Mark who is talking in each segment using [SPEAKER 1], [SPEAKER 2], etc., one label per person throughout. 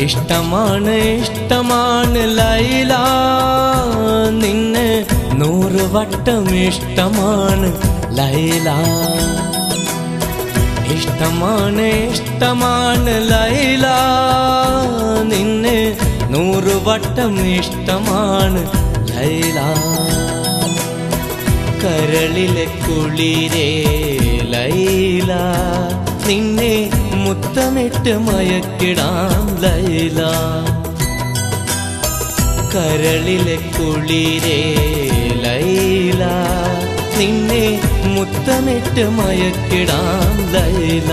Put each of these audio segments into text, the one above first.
[SPEAKER 1] ഇഷ്ടമാണ് ഇഷ്ടമാണ് ലൈല, നിന്നെ 100 വട്ടം ഇഷ്ടമാണ് ലൈല. ഇഷ്ടമാണ് ഇഷ്ടമാണ് ലൈല, നിന്നെ 100 വട്ടം ഇഷ്ടമാണ് ലൈല. കരളിലെ കുളിരേ ലൈല, നിന്നെ മുത്തമിട്ട് മയക്കിടാം ലൈല. കരളിലെ കുളിരേ ലൈല, നിന്നെ മുത്തമിട്ട് മയക്കിടാം ലൈല.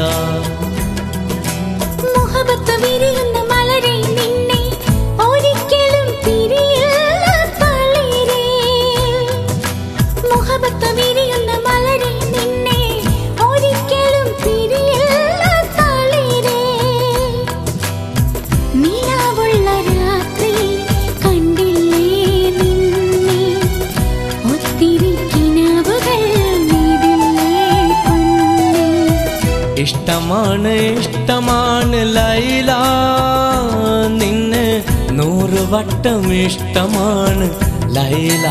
[SPEAKER 2] മുഹബത്ത് വിരിയുന്ന മലരെ നിന്നെ ഒരിക്കലും പിരിയില്ല തളിരേ. മുഹബത്ത് വിരിയുന്ന മലരെ നിന്നെ ഒരിക്കലും പിരിയില്ല തളിരേ. നിലാവുള്ള രാത്രി കണ്ടില്ലേ നിന്നെ, ഒത്തിരി കിനാവുകൾ നീതില്ലേ പൊന്നേ.
[SPEAKER 1] ഇഷ്ടമാണ് ഇഷ്ടമാണ് ലൈല, നിന്നെ 100 വട്ടം ഇഷ്ടമാണ് ലൈല.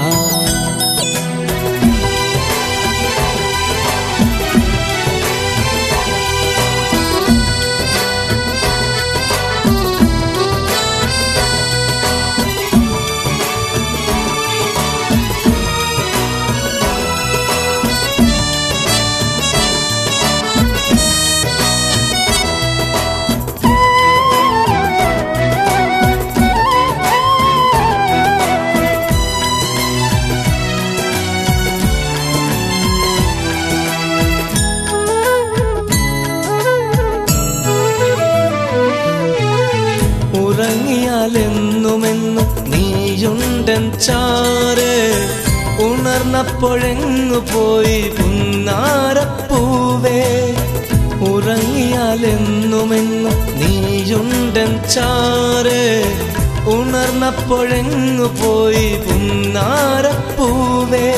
[SPEAKER 1] ഉറങ്ങിയാലെന്നുമെന്നും നീയുണ്ടൻ ചാറ്, ഉണർന്നപ്പോഴെങ്ങു പോയി പുന്നാരപ്പൂവേ. ഉറങ്ങിയാലെന്നുമെന്നും നീയുണ്ടൻ ചാറ്, ഉണർന്നപ്പോഴെങ്ങു പോയി പുന്നാരപ്പൂവേ.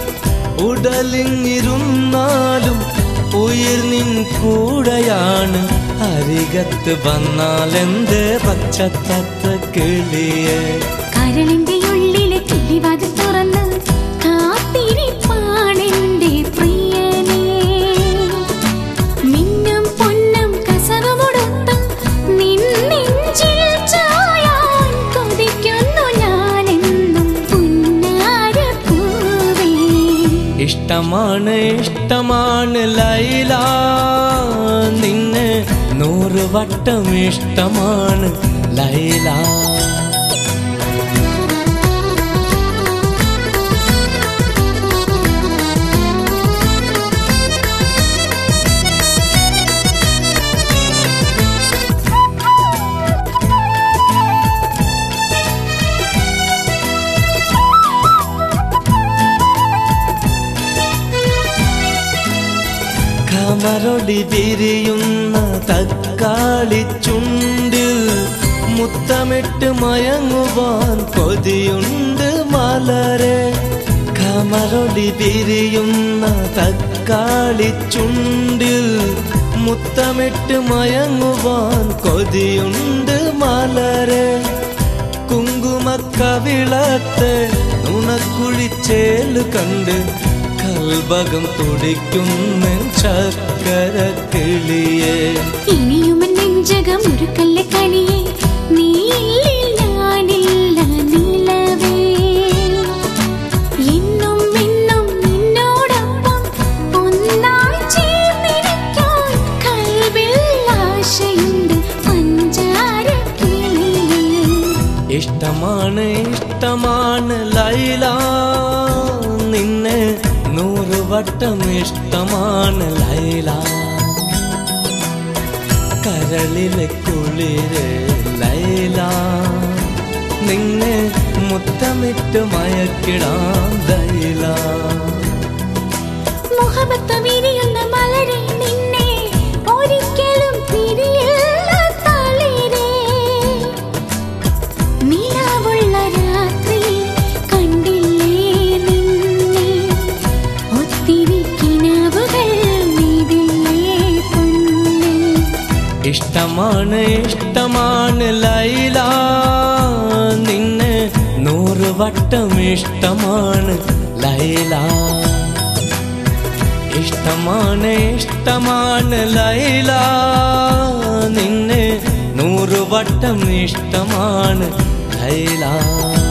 [SPEAKER 1] ഉടലിങ്ങിരുന്നാലും ഉയിർ നിൻ കൂടെയാണ്, അരികത്ത് വന്നാലെന്ത് പച്ചത്തത്ത കിളിയെ.
[SPEAKER 2] കരളിന്റെ ഉള്ളിലെ കിളിവാതിൽ തുറന്ന് കാത്തിരിപ്പാണെന്റെ പ്രിയനേ. മിന്നും പൊന്നും കസവുമൊടുത്ത് നിൻ നെഞ്ചിൽ ചായാൻ കൊതിക്കുന്നു ഞാനെന്നും പുന്നാരപ്പൂവേ.
[SPEAKER 1] ഇഷ്ടമാണ് ഇഷ്ടമാണ് ലൈല, നിന്നെ 100 വട്ടം ഇഷ്ടമാണ് ലൈല. കമറൊടി വിരിയുന്ന തക്കാളി ചുണ്ടിൽ മുത്തമിട്ട് മയങ്ങുവാൻ കൊതിയുണ്ട് മലരെ. കമറൊടി വിരിയുന്ന തക്കാളി ചുണ്ടിൽ മുത്തമിട്ട് മയങ്ങുവാൻ കൊതിയുണ്ട് മലരെ. കുങ്കുമക്കവിളത്തെ നുണക്കുഴിച്ചേല് കണ്ട് കൽബകം തുടിക്കുന്ന ചക്കര കിളിയെ.
[SPEAKER 2] ഇനിയുമൻ നെഞ്ചകം ഒരുക്കല്ല കനിയെ, നീയില്ല ഞാനില്ല നിലവേ. എന്നും എന്നും നിന്നോടൊപ്പം ഒന്നായി ചേർന്നിരിക്കാൻ കൽബിൽ ആശയുണ്ട് പഞ്ചാര കിളിയേ.
[SPEAKER 1] ഇഷ്ടമാണ് ഇഷ്ടമാണ് ലൈല, നിന്നെ 100 വട്ടം ഇഷ്ടമാണ് ലൈല. കരളിലെ കുളിര് ലൈല, നിന്നെ മുത്തമിട്ട് മയക്കിടാം ലൈല.
[SPEAKER 2] മുഹബത്ത് വിരിയുന്ന മലരെ നിന്നെ ഒരിക്കലും പിരിയില്ല തളിരേ. നിലാവുള്ള രാത്രി കണ്ടില്ലേ നിന്നെ, ഒത്തിരി കിനാവുകൾ നീതില്ലേ പൊന്നേ.
[SPEAKER 1] ഇഷ്ടമാണ് ഇഷ്ടമാണ് ലൈല നിന്നെ 100 വട്ടം ഇഷ്ടമാണ് ലൈല ഇഷ്ടമാണ് ഇഷ്ടമാണ് ലൈല നിന്നെ 100 വട്ടം ഇഷ്ടമാണ് ലൈല